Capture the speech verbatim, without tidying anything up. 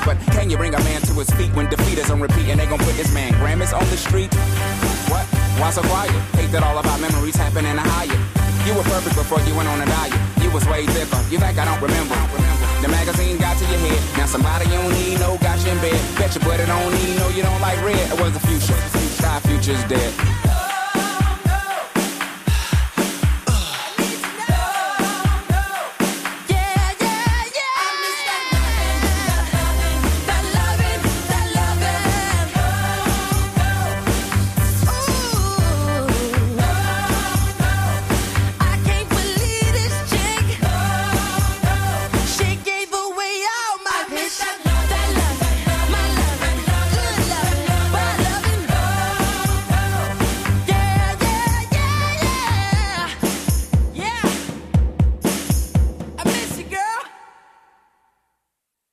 But can you bring a man to his feet when defeat is on repeat and they gon' put this man Grammys on the street? What? Why so quiet? Hate that all of our memories happen in a Hyatt. You were perfect before you went on a diet. You was way thicker. You think I don't remember? The magazine got to your head. Now somebody you don't need, no, got you in bed. Bet your buddy don't need, no, you don't like red. It was the future. Our future's dead.